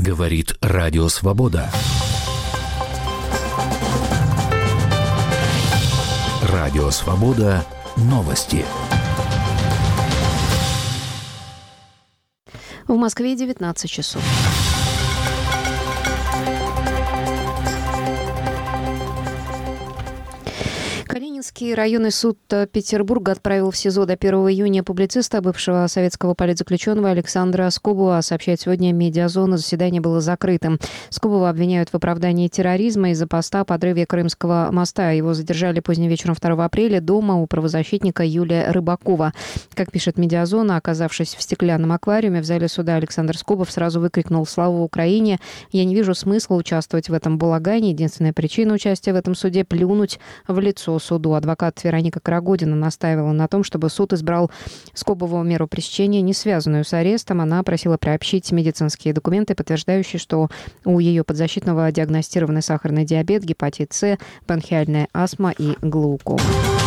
Говорит Радио Свобода. Радио Свобода. Новости. В Москве 19 часов. Калининский районный суд Петербурга отправил в СИЗО до 1 июня публициста, бывшего советского политзаключенного Александра Скобова. Сообщает сегодня «Медиазона». Заседание было закрытым. Скобова обвиняют в оправдании терроризма из-за поста о подрыве Крымского моста. Его задержали поздним вечером 2 апреля дома у правозащитника Юлия Рыбакова. Как пишет «Медиазона», оказавшись в стеклянном аквариуме в зале суда, Александр Скобов сразу выкрикнул «Слава Украине!». «Я не вижу смысла участвовать в этом балагане. Единственная причина участия в этом суде – плюнуть в лицо суду». Адвокат Вероника Карагодина настаивала на том, чтобы суд избрал Скобову меру пресечения, не связанную с арестом. Она просила приобщить медицинские документы, подтверждающие, что у ее подзащитного диагностированы сахарный диабет, гепатит С, бронхиальная астма и глаукома.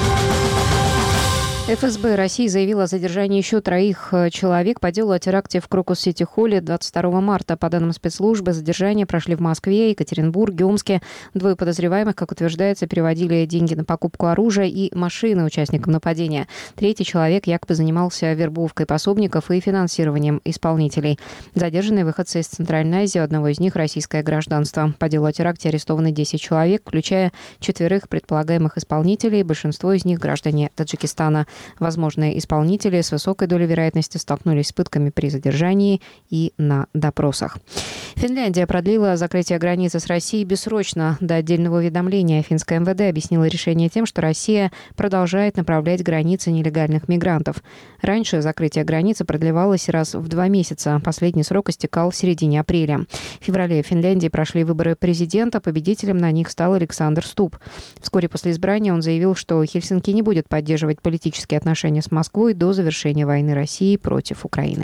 ФСБ России заявила о задержании еще 3 человек по делу о теракте в Крокус-Сити-Холле 22 марта. По данным спецслужбы, задержания прошли в Москве, Екатеринбурге, Омске. 2 подозреваемых, как утверждается, переводили деньги на покупку оружия и машины участникам нападения. 3 человек якобы занимался вербовкой пособников и финансированием исполнителей. Задержанные выходцы из Центральной Азии, у одного из них российское гражданство. По делу о теракте арестованы 10 человек, включая 4 предполагаемых исполнителей. Большинство из них граждане Таджикистана. Возможные исполнители с высокой долей вероятности столкнулись с пытками при задержании и на допросах. Финляндия продлила закрытие границы с Россией бессрочно до отдельного уведомления. Финское МВД объяснило решение тем, что Россия продолжает направлять границы нелегальных мигрантов. Раньше закрытие границы продлевалось раз в 2 месяца. Последний срок истекал в середине апреля. В феврале в Финляндии прошли выборы президента. Победителем на них стал Александр Стуб. Вскоре после избрания он заявил, что Хельсинки не будет поддерживать политические отношения с Москвой до завершения войны России против Украины.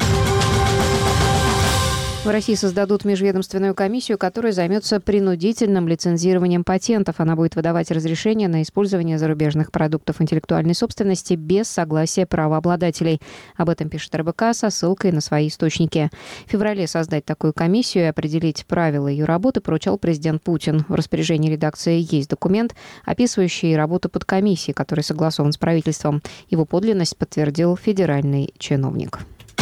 В России создадут межведомственную комиссию, которая займется принудительным лицензированием патентов. Она будет выдавать разрешения на использование зарубежных продуктов интеллектуальной собственности без согласия правообладателей. Об этом пишет РБК со ссылкой на свои источники. В феврале создать такую комиссию и определить правила ее работы поручал президент Путин. В распоряжении редакции есть документ, описывающий работу подкомиссии, который согласован с правительством. Его подлинность подтвердил федеральный чиновник.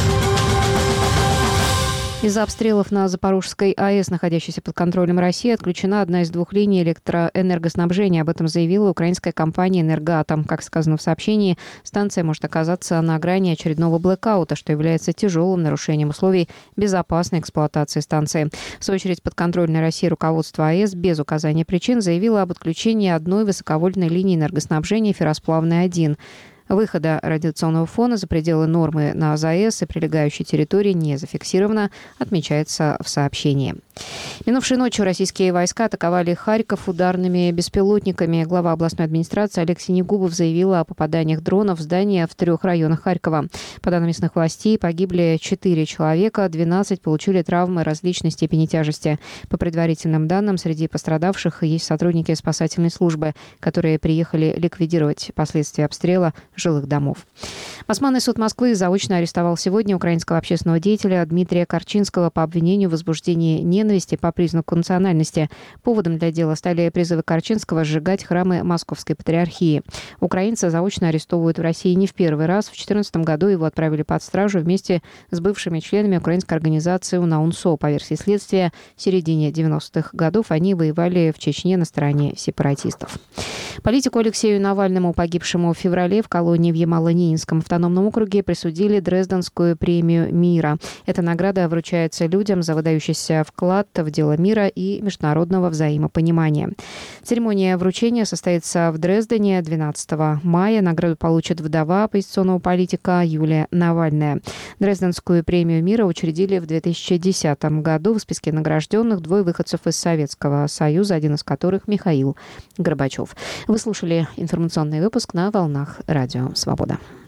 Из-за обстрелов на Запорожской АЭС, находящейся под контролем России, отключена одна из 2 линий электроэнергоснабжения. Об этом заявила украинская компания «Энергоатом». Как сказано в сообщении, станция может оказаться на грани очередного блэкаута, что является тяжелым нарушением условий безопасной эксплуатации станции. В свою очередь, подконтрольное России руководство АЭС без указания причин заявило об отключении одной высоковольтной линии энергоснабжения «Ферросплавной-1». Выхода радиационного фона за пределы нормы на ЗАЭС и прилегающей территории не зафиксировано, отмечается в сообщении. Минувшей ночью российские войска атаковали Харьков ударными беспилотниками. Глава областной администрации Олег Синегубов заявил о попаданиях дронов в здания в 3 районах Харькова. По данным местных властей, погибли 4 человека, 12 получили травмы различной степени тяжести. По предварительным данным, среди пострадавших есть сотрудники спасательной службы, которые приехали ликвидировать последствия обстрела жилых домов. Басманный суд Москвы заочно арестовал сегодня украинского общественного деятеля Дмитрия Корчинского по обвинению в возбуждении ненависти по признаку национальности. Поводом для дела стали призывы Корчинского сжигать храмы Московской патриархии. Украинца заочно арестовывают в России не в первый раз. В 2014 году его отправили под стражу вместе с бывшими членами украинской организации УНАУНСО. По версии следствия, в середине 90-х годов они воевали в Чечне на стороне сепаратистов. Политику Алексею Навальному, погибшему в феврале в колонии в Ямало-Ненецком автономном округе, присудили Дрезденскую премию мира. Эта награда вручается людям за выдающийся вклад в дело мира и международного взаимопонимания. Церемония вручения состоится в Дрездене 12 мая. Награду получит вдова оппозиционного политика Юлия Навальная. Дрезденскую премию мира учредили в 2010 году. В списке награжденных 2 выходцев из Советского Союза, один из которых Михаил Горбачев. Вы слушали информационный выпуск на волнах Радио Свобода.